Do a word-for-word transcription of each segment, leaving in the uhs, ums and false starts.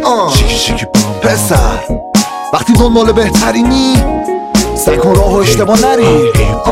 شیکی شیکی بام پسر وقتی دنبال بهترینی سعی کن راه و اشتباه نری.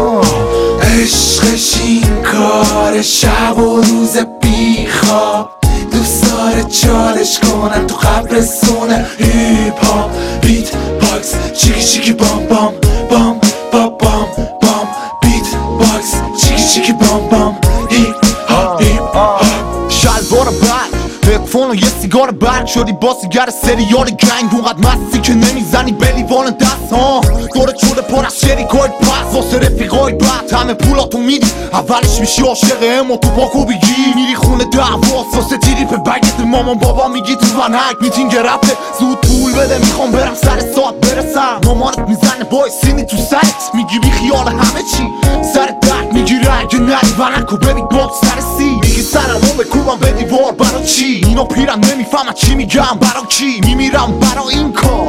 عشقش این کار شب و روز بیخواب دوست داره چالش کنن تو قبرستون هیپ هاپ بیت باکس چیکی چیکی بام بام بام بام بام بام بیت باکس چیکی چیکی بام بام هیپ هاپ هیپ هاپ شلوار برگ هدفون و یه سیگار برگ شدی با سیگر سریال گنگ اونقدر مستی که نمیزنی به لیوان دست ها دورت شده پر از شریکای پس واسه رفیقای بد همه پولاتو میدی اولش میشی عاشق امو تو پاکو بگی میری خونه دعواست واسه تیری به بگت مامان بابا میگی تو ونک میتینگ رپه زود پول بده میخوام برم سر ساعت برسم مامانت میزنه بای سینی تو سرت میگی بی خیال همه چی سر درد میگیره اگه نری ونکو ببین باکس سرسی میگی سرمو بکوبم به دیوار برا چی اینو پیرم نمیفهمم چی میگم برا کی میمیرم برا این کار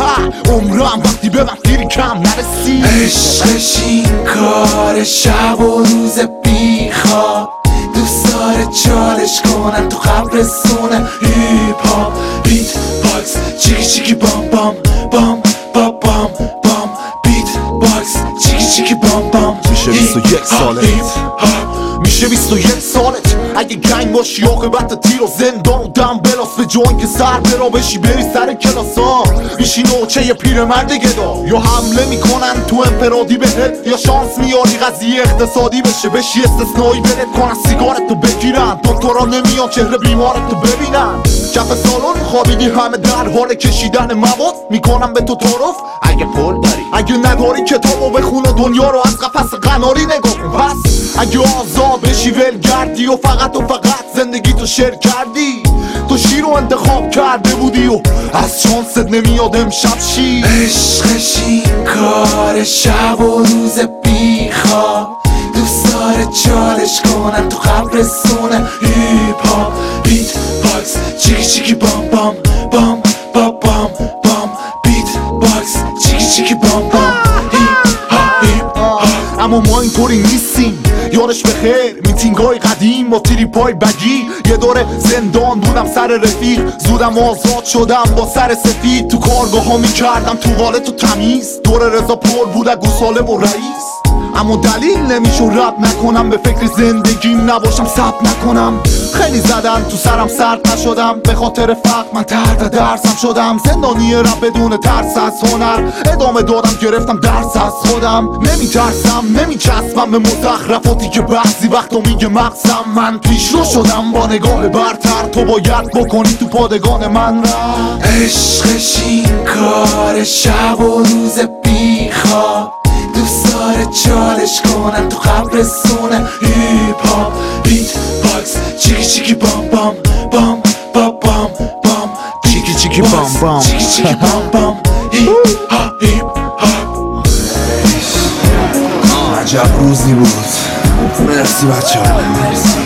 عمرم وقتی به من دیری کم نرسی. عشقش این کار شب و روز بیخواب دوست داره چالش کنن تو قبرستون هیپ هاپ بیت باکس چیکی چیکی بام بام بام بام بام بام بیت باکس چیکی چیکی بام بام میشه بیست و یک سالت میشه بیست و یک سالت اگه گنگ باشی عاقبت تیر و زندان و دم بلاس به جوان که سر برا بشی بری سر کلاس ها میشی نوچه یه پیرمرد گدا یا حمله میکنن تو انفرادی بهت یا شانس میاری قضیه اقتصادی بشه بشی استثنایی برت کنن سیگارتو بگیرن دکترا نمیان چهره بیمارتو ببینن کف سالن خوابیدی همه در حال کشیدن مواد میکنن به تو تعارف اگه پول داری اگه نداری کتابو بخون و دنیا رو از قفس قناری نگاه کن پس اگه آزاد بشی ولگردی و فقط و فقط زندگی تو شیر کردی تو شیر رو انتخاب کرده بودی و از شانست نمیاد امشب شی. عشقش این کار شب و روز بیخواب دوست داره چالش کنن تو قبرستون هیپ هاپ بیت باکس چیکی چیکی بام بام بام بام بام بام بیت باکس چیکی چیکی بام بام هیپ هاپ هیپ هاپ. اما ما اینطوری نیستیم یادش بخیر میتینگای قدیم با تریپای بگی یه دوره زندان بودم سر رفیق زودم آزاد شدم با سر سفید تو کارگاه ها میکردم توالت و تمیز دور رضا پر بود گوساله و رئیس اما دلیل نمیشه رب نکنم به فکر زندگیم نباشم ثبت نکنم خیلی زدن تو سرم سرد نشدم به خاطر فقر من تحت درسم شدم زندانی رب بدون ترس از هنر ادامه دادم گرفتم درس از خودم نمیترسم نمیچسبم به مزخرفاتی که بعضی وقتا میگه مغزم من پیش رو شدم با نگاه برتر تو باید بکنی تو پادگان من را. عشقش این کار شب و روز بیخواب دوست داره چالش کنن تو قبرستون هیپ هاپ بیت باکس چیکی چیکی بام بام بام بام بام بام چیکی چیکی بام بام چیکی چیکی بام بام هیپ هاپ هیپ هاپ. عجب روزی بود مرسی بچه ها مرسی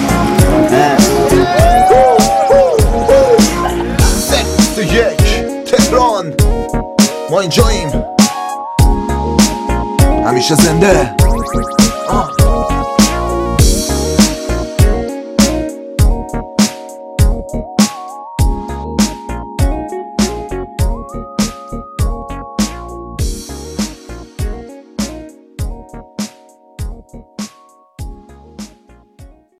بیست و یک تهران ما اینجاییم همیشه زنده